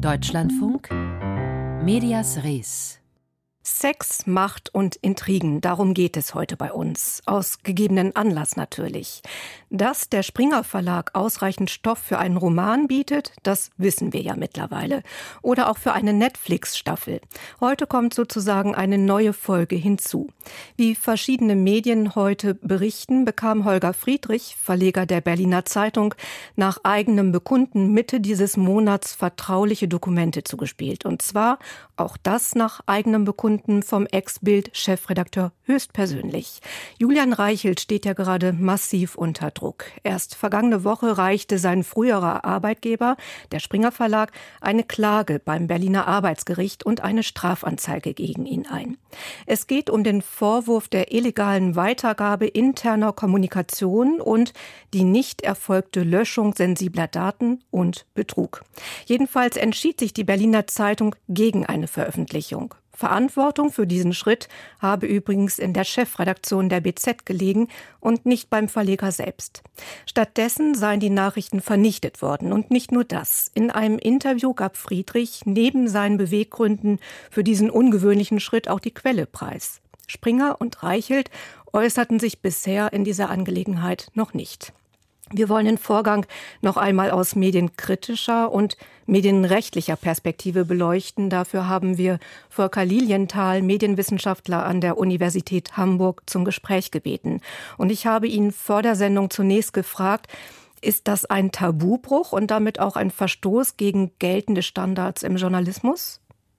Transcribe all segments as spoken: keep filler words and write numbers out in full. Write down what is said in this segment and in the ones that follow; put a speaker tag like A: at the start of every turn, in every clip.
A: Deutschlandfunk, Medias Res.
B: Sex, Macht und Intrigen, darum geht es heute bei uns. Aus gegebenen Anlass natürlich. Dass der Springer Verlag ausreichend Stoff für einen Roman bietet, das wissen wir ja mittlerweile. Oder auch für eine Netflix-Staffel. Heute kommt sozusagen eine neue Folge hinzu. Wie verschiedene Medien heute berichten, bekam Holger Friedrich, Verleger der Berliner Zeitung, nach eigenem Bekunden Mitte dieses Monats vertrauliche Dokumente zugespielt. Und zwar auch das nach eigenem Bekunden vom Ex-Bild-Chefredakteur höchstpersönlich. Julian Reichelt steht ja gerade massiv unter Druck. Erst vergangene Woche reichte sein früherer Arbeitgeber, der Springer Verlag, eine Klage beim Berliner Arbeitsgericht und eine Strafanzeige gegen ihn ein. Es geht um den Vorwurf der illegalen Weitergabe interner Kommunikation und die nicht erfolgte Löschung sensibler Daten und Betrug. Jedenfalls entschied sich die Berliner Zeitung gegen eine Veröffentlichung. Verantwortung für diesen Schritt habe übrigens in der Chefredaktion der B Z gelegen und nicht beim Verleger selbst. Stattdessen seien die Nachrichten vernichtet worden. Und nicht nur das. In einem Interview gab Friedrich neben seinen Beweggründen für diesen ungewöhnlichen Schritt auch die Quelle preis. Springer und Reichelt äußerten sich bisher in dieser Angelegenheit noch nicht. Wir wollen den Vorgang noch einmal aus medienkritischer und medienrechtlicher Perspektive beleuchten. Dafür haben wir Volker Lilienthal, Medienwissenschaftler an der Universität Hamburg, zum Gespräch gebeten. Und ich habe ihn vor der Sendung zunächst gefragt, ist das ein Tabubruch und damit auch ein Verstoß gegen geltende Standards im Journalismus?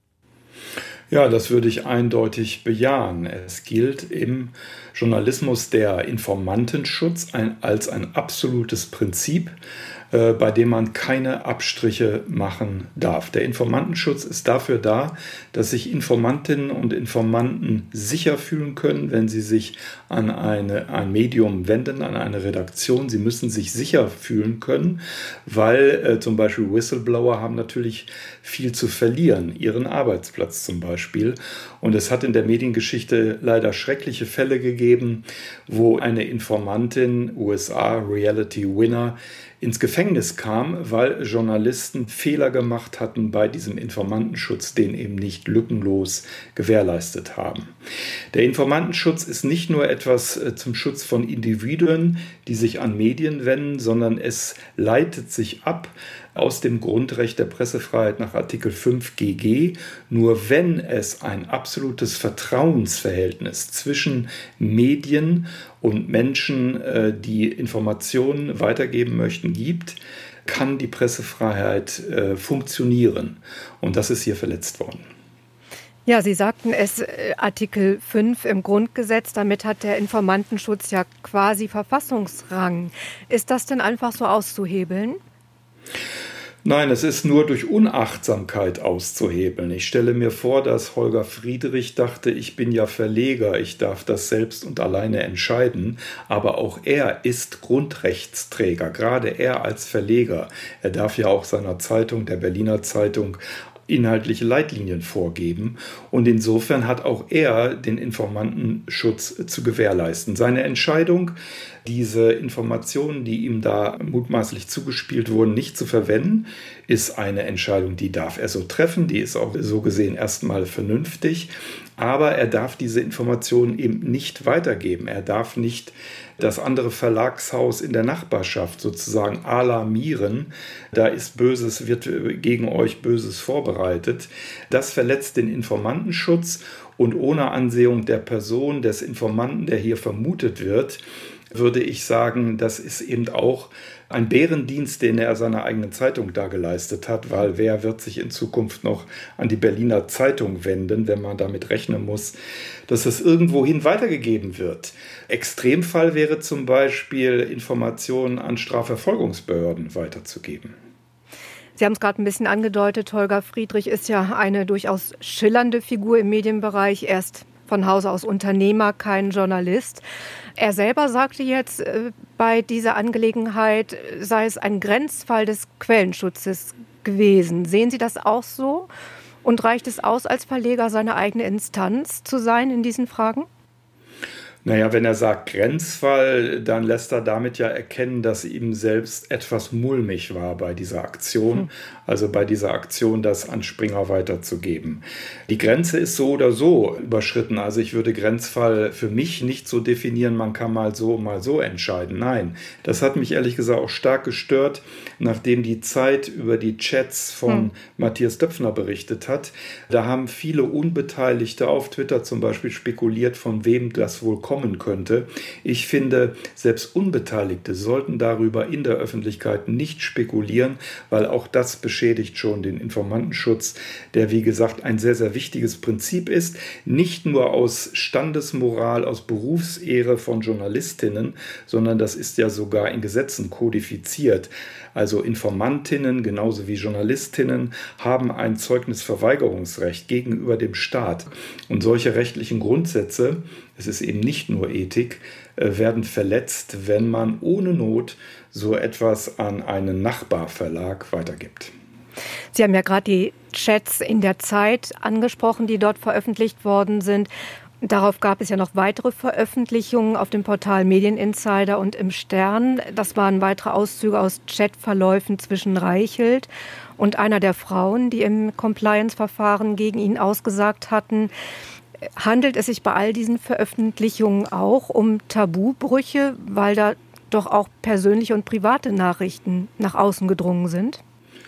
C: Ja, das würde ich eindeutig bejahen. Es gilt im Journalismus der Informantenschutz ein, als ein absolutes Prinzip, äh, bei dem man keine Abstriche machen darf. Der Informantenschutz ist dafür da, dass sich Informantinnen und Informanten sicher fühlen können, wenn sie sich an eine, ein Medium wenden, an eine Redaktion. Sie müssen sich sicher fühlen können, weil äh, zum Beispiel Whistleblower haben natürlich viel zu verlieren, ihren Arbeitsplatz zum Beispiel. Und es hat in der Mediengeschichte leider schreckliche Fälle gegeben, wo eine Informantin, U S A Reality Winner, ins Gefängnis kam, weil Journalisten Fehler gemacht hatten bei diesem Informantenschutz, den eben nicht lückenlos gewährleistet haben. Der Informantenschutz ist nicht nur etwas zum Schutz von Individuen, die sich an Medien wenden, sondern es leitet sich ab aus dem Grundrecht der Pressefreiheit nach Artikel fünf G G. Nur wenn es ein absolutes Vertrauensverhältnis zwischen Medien und Menschen, die Informationen weitergeben möchten, gibt, kann die Pressefreiheit äh, funktionieren. Und das ist hier verletzt worden.
B: Ja, Sie sagten es, Artikel fünf im Grundgesetz, damit hat der Informantenschutz ja quasi Verfassungsrang. Ist das denn einfach so auszuhebeln?
C: Nein, es ist nur durch Unachtsamkeit auszuhebeln. Ich stelle mir vor, dass Holger Friedrich dachte, ich bin ja Verleger, ich darf das selbst und alleine entscheiden. Aber auch er ist Grundrechtsträger, gerade er als Verleger. Er darf ja auch seiner Zeitung, der Berliner Zeitung, inhaltliche Leitlinien vorgeben. Und insofern hat auch er den Informantenschutz zu gewährleisten. Seine Entscheidung, diese Informationen, die ihm da mutmaßlich zugespielt wurden, nicht zu verwenden, ist eine Entscheidung, die darf er so treffen. Die ist auch so gesehen erstmal vernünftig. Aber er darf diese Informationen eben nicht weitergeben. Er darf nicht das andere Verlagshaus in der Nachbarschaft sozusagen alarmieren. Da ist Böses, wird gegen euch Böses vorbereitet. Das verletzt den Informantenschutz und ohne Ansehung der Person, des Informanten, der hier vermutet wird, würde ich sagen, das ist eben auch ein Bärendienst, den er seiner eigenen Zeitung da geleistet hat, weil wer wird sich in Zukunft noch an die Berliner Zeitung wenden, wenn man damit rechnen muss, dass es irgendwohin weitergegeben wird. Extremfall wäre zum Beispiel, Informationen an Strafverfolgungsbehörden weiterzugeben.
B: Sie haben es gerade ein bisschen angedeutet, Holger Friedrich ist ja eine durchaus schillernde Figur im Medienbereich, erst von Hause aus Unternehmer, kein Journalist. Er selber sagte jetzt, äh, bei dieser Angelegenheit sei es ein Grenzfall des Quellenschutzes gewesen. Sehen Sie das auch so? Und reicht es aus, als Verleger seine eigene Instanz zu sein in diesen Fragen?
C: Naja, wenn er sagt Grenzfall, dann lässt er damit ja erkennen, dass ihm selbst etwas mulmig war bei dieser Aktion, hm. also bei dieser Aktion, das an Springer weiterzugeben. Die Grenze ist so oder so überschritten, also ich würde Grenzfall für mich nicht so definieren, man kann mal so, mal so entscheiden. Nein, das hat mich ehrlich gesagt auch stark gestört, nachdem die Zeit über die Chats von hm. Matthias Döpfner berichtet hat. Da haben viele Unbeteiligte auf Twitter zum Beispiel spekuliert, von wem das wohl kommt. kommen könnte. Ich finde, selbst Unbeteiligte sollten darüber in der Öffentlichkeit nicht spekulieren, weil auch das beschädigt schon den Informantenschutz, der wie gesagt ein sehr, sehr wichtiges Prinzip ist, nicht nur aus Standesmoral, aus Berufsehre von Journalistinnen, sondern das ist ja sogar in Gesetzen kodifiziert. Also Informantinnen genauso wie Journalistinnen haben ein Zeugnisverweigerungsrecht gegenüber dem Staat. Und solche rechtlichen Grundsätze, es ist eben nicht nur Ethik, werden verletzt, wenn man ohne Not so etwas an einen Nachbarverlag weitergibt.
B: Sie haben ja gerade die Chats in der Zeit angesprochen, die dort veröffentlicht worden sind. Darauf gab es ja noch weitere Veröffentlichungen auf dem Portal Medieninsider und im Stern. Das waren weitere Auszüge aus Chatverläufen zwischen Reichelt und einer der Frauen, die im Compliance-Verfahren gegen ihn ausgesagt hatten. Handelt es sich bei all diesen Veröffentlichungen auch um Tabubrüche, weil da doch auch persönliche und private Nachrichten nach außen gedrungen sind?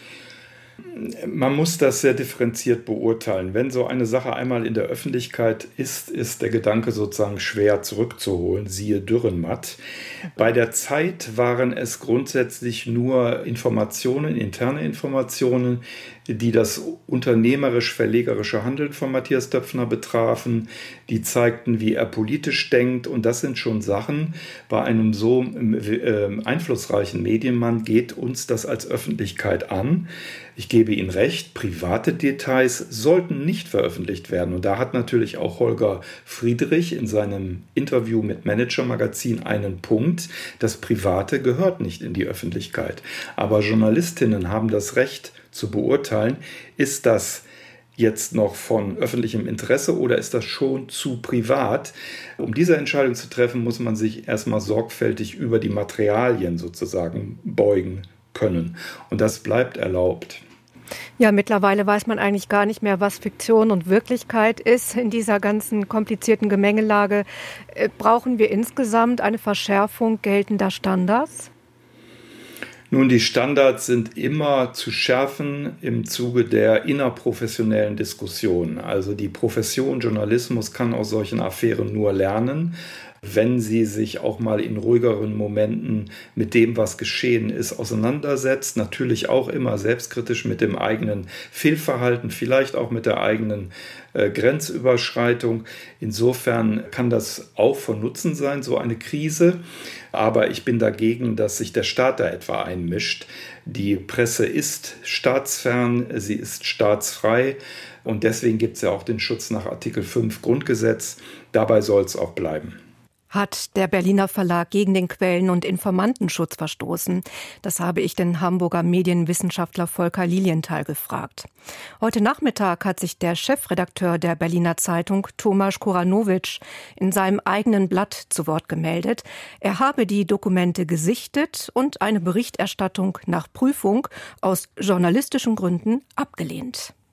C: Man muss das sehr differenziert beurteilen. Wenn so eine Sache einmal in der Öffentlichkeit ist, ist der Gedanke sozusagen schwer zurückzuholen, siehe Dürrenmatt. Bei der Zeit waren es grundsätzlich nur Informationen, interne Informationen, die das unternehmerisch-verlegerische Handeln von Matthias Döpfner betrafen, die zeigten, wie er politisch denkt. Und das sind schon Sachen, bei einem so äh, einflussreichen Medienmann geht uns das als Öffentlichkeit an. Ich gebe Ihnen recht, private Details sollten nicht veröffentlicht werden. Und da hat natürlich auch Holger Friedrich in seinem Interview mit Manager Magazin einen Punkt. Das Private gehört nicht in die Öffentlichkeit. Aber Journalistinnen haben das Recht zu beurteilen, ist das jetzt noch von öffentlichem Interesse oder ist das schon zu privat? Um diese Entscheidung zu treffen, muss man sich erstmal sorgfältig über die Materialien sozusagen beugen können. Und das bleibt erlaubt.
B: Ja, mittlerweile weiß man eigentlich gar nicht mehr, was Fiktion und Wirklichkeit ist. In dieser ganzen komplizierten Gemengelage äh, brauchen wir insgesamt eine Verschärfung geltender Standards?
C: Nun, die Standards sind immer zu schärfen im Zuge der innerprofessionellen Diskussion. Also die Profession Journalismus kann aus solchen Affären nur lernen, wenn sie sich auch mal in ruhigeren Momenten mit dem, was geschehen ist, auseinandersetzt. Natürlich auch immer selbstkritisch mit dem eigenen Fehlverhalten, vielleicht auch mit der eigenen äh, Grenzüberschreitung. Insofern kann das auch von Nutzen sein, so eine Krise. Aber ich bin dagegen, dass sich der Staat da etwa einmischt. Die Presse ist staatsfern, sie ist staatsfrei. Und deswegen gibt es ja auch den Schutz nach Artikel fünf Grundgesetz. Dabei soll es auch bleiben.
B: Hat der Berliner Verlag gegen den Quellen- und Informantenschutz verstoßen? Das habe ich den Hamburger Medienwissenschaftler Volker Lilienthal gefragt. Heute Nachmittag hat sich der Chefredakteur der Berliner Zeitung, Tomasz Kuranowicz, in seinem eigenen Blatt zu Wort gemeldet. Er habe die Dokumente gesichtet und eine Berichterstattung nach Prüfung aus journalistischen Gründen abgelehnt.